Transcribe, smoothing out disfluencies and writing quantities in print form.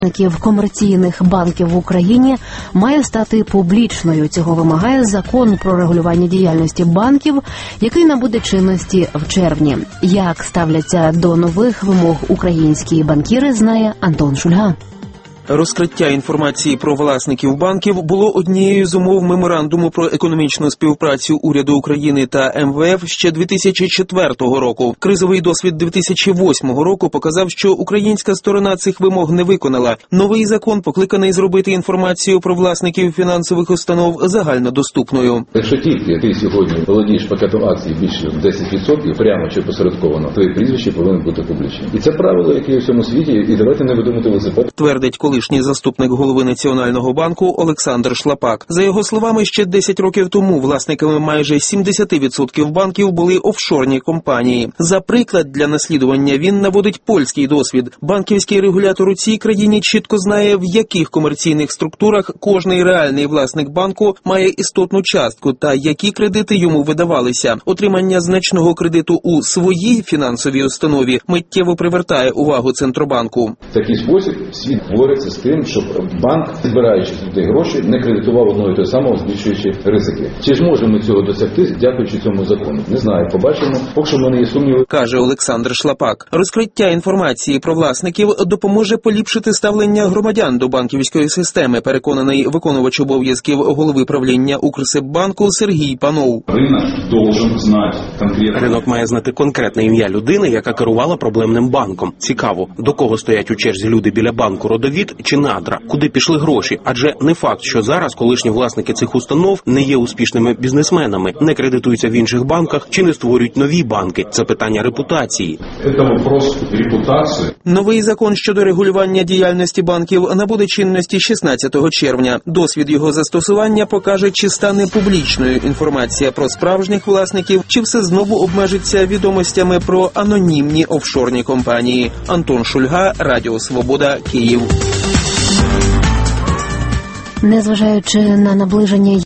Комерційних банків в Україні має стати публічною. Цього вимагає закон про регулювання діяльності банків, який набуде чинності в червні. Як ставляться до нових вимог українські банкіри, знає Антон Шульга. Розкриття інформації про власників банків було однією з умов меморандуму про економічну співпрацю уряду України та МВФ ще 2004 року. Кризовий досвід 2008 року показав, що українська сторона цих вимог не виконала. Новий закон покликаний зробити інформацію про власників фінансових установ загальнодоступною. Якщо тільки ти сьогодні володієш пакетом акцій більше 10%, прямо чи посередковано, твоє прізвище повинно бути публічним. І це правило, яке у всьому світі, і давайте не видумати велосипед. Твердить колишній заступник голови Національного банку Олександр Шлапак. За його словами, ще 10 років тому власниками майже 70% банків були офшорні компанії. За приклад для наслідування він наводить польський досвід. Банківський регулятор у цій країні чітко знає, в яких комерційних структурах кожний реальний власник банку має істотну частку та які кредити йому видавалися. Отримання значного кредиту у своїй фінансовій установі миттєво привертає увагу Центробанку. В такий спосіб світ бореться з тим, щоб банк, збираючи з людей гроші, не кредитував одного і того самого, збільшуючи ризики. Чи ж можемо ми цього досягти, дякуючи цьому закону? Не знаю, побачимо. Поки що в мене є сумніви. Каже Олександр Шлапак. Розкриття інформації про власників допоможе поліпшити ставлення громадян до банківської системи, переконаний виконувач обов'язків голови правління Укрсиббанку Сергій Панов. Ринок має знати конкретне ім'я людини, яка керувала проблемним банком. Цікаво, до кого стоять у черзі люди біля банку Родовід чи Надра, куди пішли гроші, адже не факт, що зараз колишні власники цих установ не є успішними бізнесменами, не кредитуються в інших банках чи не створюють нові банки. Це питання репутації. Це вопрос репутації. Новий закон щодо регулювання діяльності банків набуде чинності 16 червня. Досвід його застосування покаже, чи стане публічною інформація про справжніх власників, чи все знову обмежиться відомостями про анонімні офшорні компанії. Антон Шульга, Радіо Свобода, Київ. Незважаючи на наближення